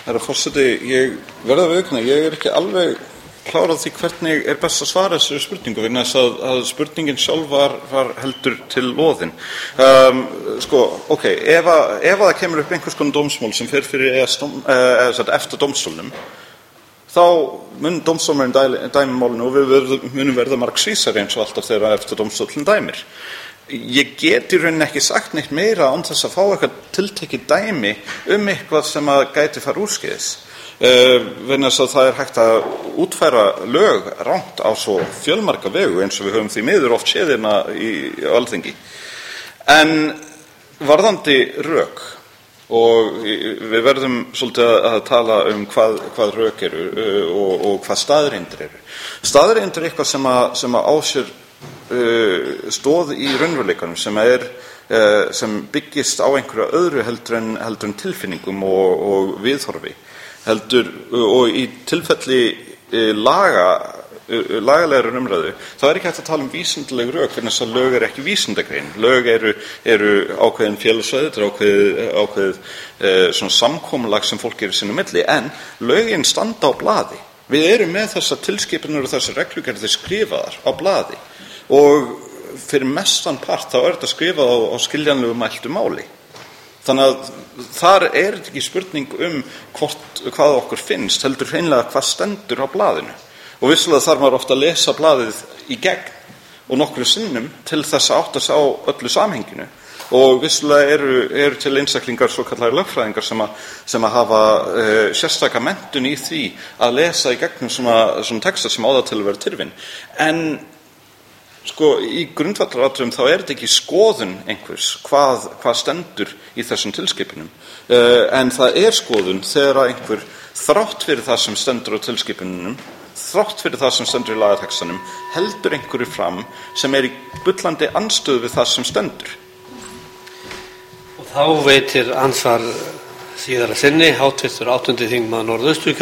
Herra forseti, ég verð að viðurkenna, ég ekki alveg klár á því hvernig best að svara þessari spurningu vegna þess að spurningin sjálf var heldur til loðin. Ef það kemur upp einhvers konar dómsmál sem fer fyrir EFTA-dómstólnum, þá mun dómstólurinn dæmi málinu og við munum verða marxísari eins og alltaf þegar EFTA-dómstóllinn dæmir. Ég get í rauninni ekki sagt neitt meira án þess að fá eitthvað tiltekið dæmi eitthvað sem að gæti fara úrskeiðis. Vegna þess að það hægt að útfæra lög rangt á svo fjölmarga vegu eins og við höfum því miður oft séð hérna á Alþingi. En varðandi rök, og við verðum svolítið að tala hvað rök eru og hvað staðreyndir eru. Staðreyndir eitthvað sem á sér stóð í raunveruleikanum sem byggist á einhverju öðru heldur en tilfinningum og viðhorfi og í tilfelli lagalegrar umræðu þá ekki hægt að tala vísindaleg rök vegna þess að lög ekki vísindagrein. Lög eru ákveðin félagsfræði, þetta ákveðið svona samkomulag sem fólk gerir sín á milli, en lögin standa á blaði. Við erum með þessar tilskipanir og þessar reglugerðir skrifaðar á blaði og fyrir mestan part þá þetta skrifað á skiljanlegu mæltu máli. Þannig að þar þetta ekki spurning hvað okkur finnst, heldur hreinlega hvað stendur á blaðinu. Og vissulega þarf maður ofta að lesa blaðið í gegn og nokkru sinnum til þess að átta sig á öllu samhenginu. Og vissulega eru til einstaklingar svokallaðir lögfræðingar sem að hafa sérstaka menntun í því að lesa í gegnum svona texta sem á það til að vera tyrfin. En í grundvallaratriðum þá þetta ekki skoðun einhvers hvað stendur í þessum tilskipunum, en það skoðun þegar einhver þrátt fyrir það sem stendur á tilskipununum, þrátt fyrir það sem stendur í lagatextanum, heldur einhverju fram sem í bullandi andstöðu við það sem stendur. Og þá veitir ansvar síðara sinni, háttvirtur 8. þingmaður Norðausturkjördæmis